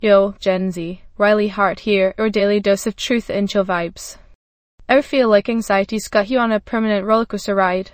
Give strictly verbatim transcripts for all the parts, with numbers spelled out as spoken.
Yo, Gen Z, Riley Hart here, your daily dose of truth and chill vibes. Ever feel like anxiety's got you on a permanent rollercoaster ride?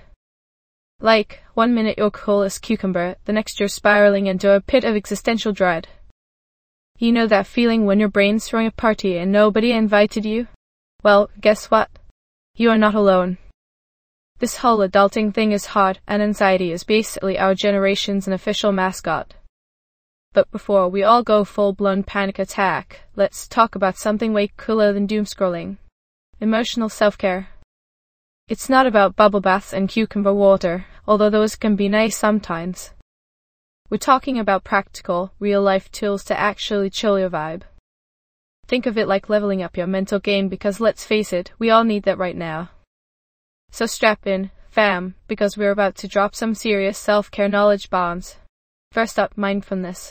Like, one minute you're cool as cucumber, the next you're spiraling into a pit of existential dread. You know that feeling when your brain's throwing a party and nobody invited you? Well, guess what? You are not alone. This whole adulting thing is hard, and anxiety is basically our generation's unofficial mascot. But before we all go full-blown panic attack, let's talk about something way cooler than doom scrolling. Emotional self-care. It's not about bubble baths and cucumber water, although those can be nice sometimes. We're talking about practical, real-life tools to actually chill your vibe. Think of it like leveling up your mental game, because let's face it, we all need that right now. So strap in, fam, because we're about to drop some serious self-care knowledge bombs. First up, mindfulness.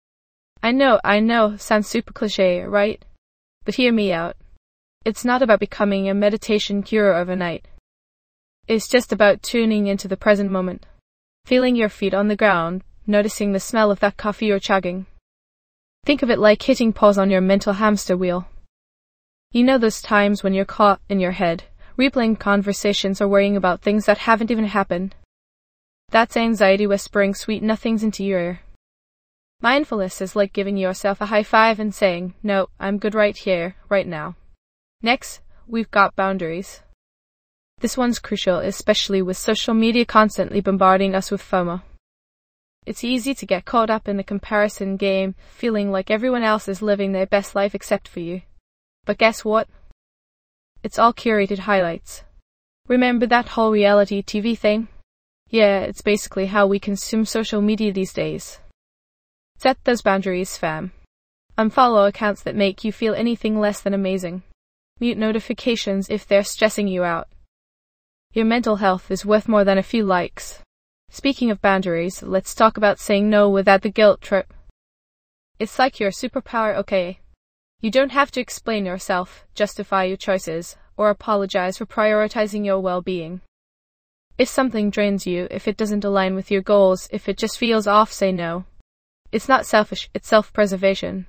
I know, I know, sounds super cliche, right? But hear me out. It's not about becoming a meditation cure overnight. It's just about tuning into the present moment. Feeling your feet on the ground, noticing the smell of that coffee you're chugging. Think of it like hitting pause on your mental hamster wheel. You know those times when you're caught in your head, replaying conversations or worrying about things that haven't even happened? That's anxiety whispering sweet nothings into your ear. Mindfulness is like giving yourself a high five and saying, no, I'm good right here, right now. Next, we've got boundaries. This one's crucial, especially with social media constantly bombarding us with FOMO. It's easy to get caught up in the comparison game, feeling like everyone else is living their best life except for you. But guess what? It's all curated highlights. Remember that whole reality T V thing? Yeah, it's basically how we consume social media these days. Set those boundaries, fam. Unfollow accounts that make you feel anything less than amazing. Mute notifications if they're stressing you out. Your mental health is worth more than a few likes. Speaking of boundaries, let's talk about saying no without the guilt trip. It's like your superpower, okay? You don't have to explain yourself, justify your choices, or apologize for prioritizing your well-being. If something drains you, if it doesn't align with your goals, if it just feels off, say no. It's not selfish, it's self-preservation.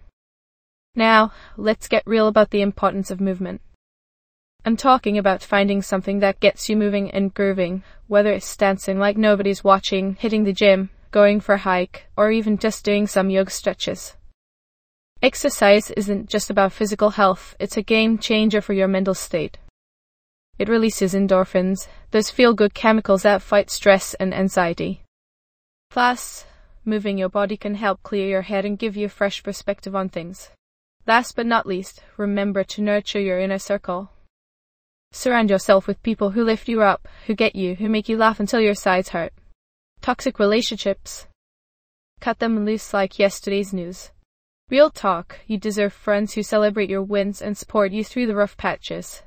Now, let's get real about the importance of movement. I'm talking about finding something that gets you moving and grooving, whether it's dancing like nobody's watching, hitting the gym, going for a hike, or even just doing some yoga stretches. Exercise isn't just about physical health, it's a game changer for your mental state. It releases endorphins, those feel-good chemicals that fight stress and anxiety. Plus, moving your body can help clear your head and give you a fresh perspective on things. Last but not least, remember to nurture your inner circle. Surround yourself with people who lift you up, who get you, who make you laugh until your sides hurt. Toxic relationships. Cut them loose like yesterday's news. Real talk, you deserve friends who celebrate your wins and support you through the rough patches.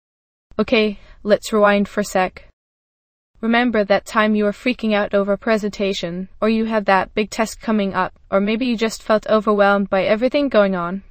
Okay, let's rewind for a sec. Remember that time you were freaking out over a presentation, or you had that big test coming up, or maybe you just felt overwhelmed by everything going on.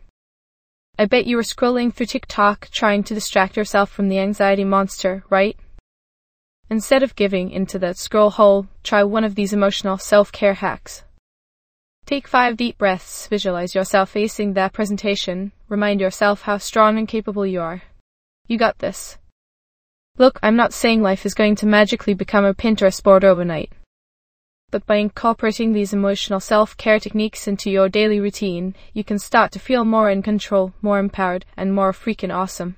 I bet you were scrolling through TikTok trying to distract yourself from the anxiety monster, right? Instead of giving into that scroll hole, try one of these emotional self-care hacks. Take five deep breaths, visualize yourself facing that presentation, remind yourself how strong and capable you are. You got this. Look, I'm not saying life is going to magically become a Pinterest board overnight. But by incorporating these emotional self-care techniques into your daily routine, you can start to feel more in control, more empowered, and more freaking awesome.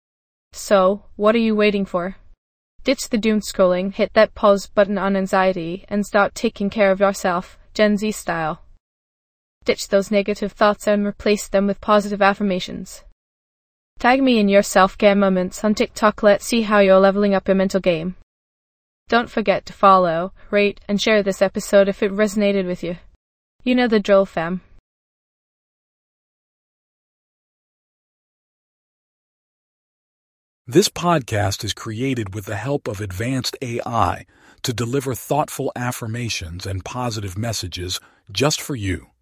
So, what are you waiting for? Ditch the doom scrolling, hit that pause button on anxiety, and start taking care of yourself, Gen Z style. Ditch those negative thoughts and replace them with positive affirmations. Tag me in your self-care moments on TikTok. Let's see how you're leveling up your mental game. Don't forget to follow, rate, and share this episode if it resonated with you. You know the drill, fam. This podcast is created with the help of advanced A I to deliver thoughtful affirmations and positive messages just for you.